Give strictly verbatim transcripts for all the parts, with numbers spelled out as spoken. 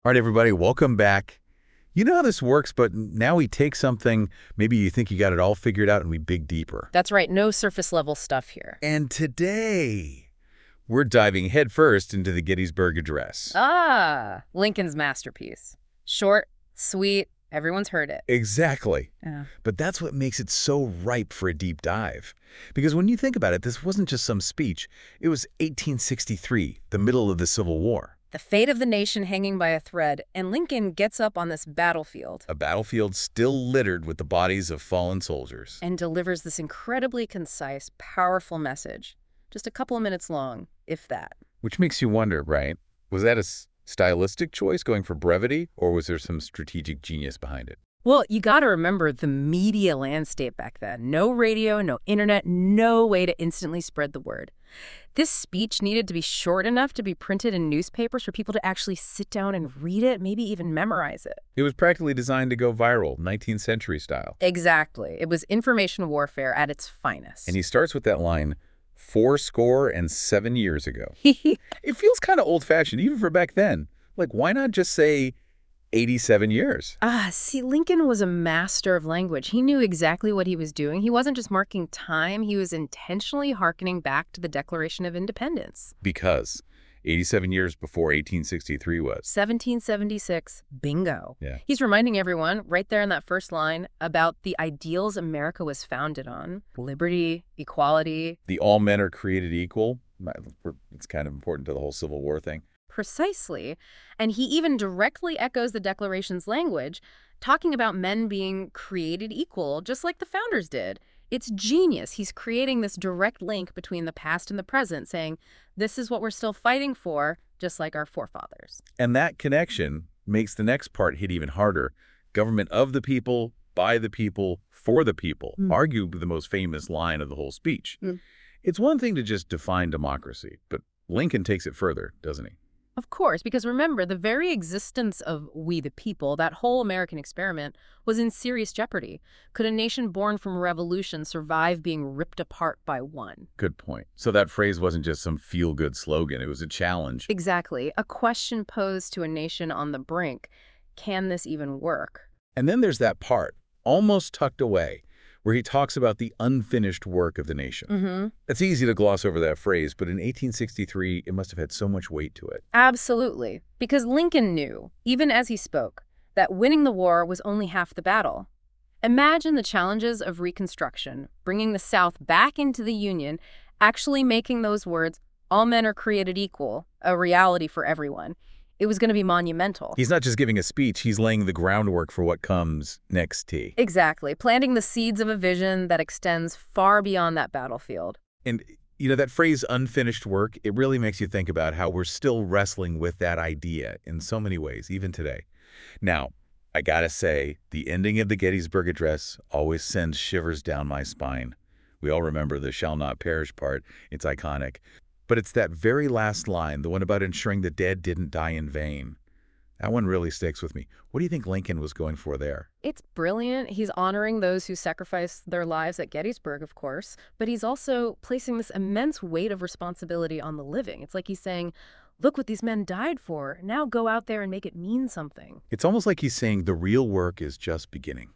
All right, everybody, welcome back. You know how this works, but now we take something, maybe you think you got it all figured out, and we dig deeper. That's right, no surface level stuff here. And today, we're diving headfirst into the Gettysburg Address. Ah, Lincoln's masterpiece. Short, sweet, everyone's heard it. Exactly. Yeah. But that's what makes it so ripe for a deep dive. Because when you think about it, this wasn't just some speech. It was eighteen sixty-three, the middle of the Civil War. The fate of the nation hanging by a thread, and Lincoln gets up on this battlefield A battlefield still littered with the bodies of fallen soldiers. and delivers this incredibly concise, powerful message. Just a couple of minutes long, if that. Which makes you wonder, right? Was that a s- stylistic choice going for brevity, or was there some strategic genius behind it? Well, you gotta remember the media landscape back then. No radio, no internet, no way to instantly spread the word. This speech needed to be short enough to be printed in newspapers for people to actually sit down and read it, maybe even memorize it. It was practically designed to go viral, nineteenth century style. Exactly. It was information warfare at its finest. And he starts with that line, four score and seven years ago. It feels kind of old-fashioned, even for back then. Like, why not just say eighty-seven years? Ah, see, Lincoln was a master of language. He knew exactly what he was doing. He wasn't just marking time, he was intentionally hearkening back to the Declaration of Independence. Because eighty-seven years before eighteen sixty-three was. seventeen seventy-six, bingo. Yeah. He's reminding everyone, right there in that first line, about the ideals America was founded on. Liberty, equality. The all men are created equal. It's kind of important to the whole Civil War thing. Precisely. And he even directly echoes the Declaration's language, talking about men being created equal, just like the founders did. It's genius. He's creating this direct link between the past and the present, saying, this is what we're still fighting for, just like our forefathers. And that connection makes the next part hit even harder. Government of the people, by the people, for the people. Mm. Arguably the most famous line of the whole speech. Mm. It's one thing to just define democracy, but Lincoln takes it further, doesn't he? Of course, because remember, the very existence of we the people, that whole American experiment, was in serious jeopardy. Could a nation born from revolution survive being ripped apart by one? Good point. So that phrase wasn't just some feel-good slogan. It was a challenge. Exactly. A question posed to a nation on the brink. Can this even work? And then there's that part, almost tucked away, where he talks about the unfinished work of the nation. Mm-hmm. It's easy to gloss over that phrase, but in eighteen sixty-three, it must have had so much weight to it. Absolutely. Because Lincoln knew, even as he spoke, that winning the war was only half the battle. Imagine the challenges of Reconstruction, bringing the South back into the Union, actually making those words, all men are created equal, a reality for everyone. It was going to be monumental. He's not just giving a speech, he's laying the groundwork for what comes next, T. Exactly. Planting the seeds of a vision that extends far beyond that battlefield. And, you know, that phrase, unfinished work, it really makes you think about how we're still wrestling with that idea in so many ways, even today. Now, I gotta say, the ending of the Gettysburg Address always sends shivers down my spine. We all remember the shall not perish part. It's iconic. But it's that very last line, the one about ensuring the dead didn't die in vain. That one really sticks with me. What do you think Lincoln was going for there? It's brilliant. He's honoring those who sacrificed their lives at Gettysburg, of course, but he's also placing this immense weight of responsibility on the living. It's like he's saying, look what these men died for. Now go out there and make it mean something. It's almost like he's saying the real work is just beginning.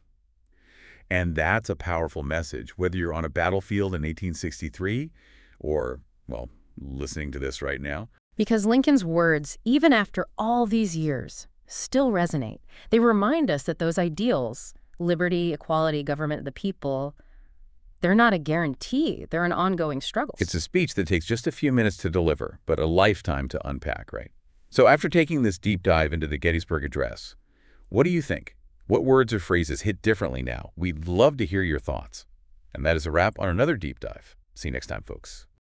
And that's a powerful message, whether you're on a battlefield in eighteen sixty-three or, well, listening to this right now. Because Lincoln's words, even after all these years, still resonate. They remind us that those ideals, liberty, equality, government of the people, they're not a guarantee. They're an ongoing struggle. It's a speech that takes just a few minutes to deliver, but a lifetime to unpack, right? So after taking this deep dive into the Gettysburg Address, what do you think? What words or phrases hit differently now? We'd love to hear your thoughts. And that is a wrap on another deep dive. See you next time, folks.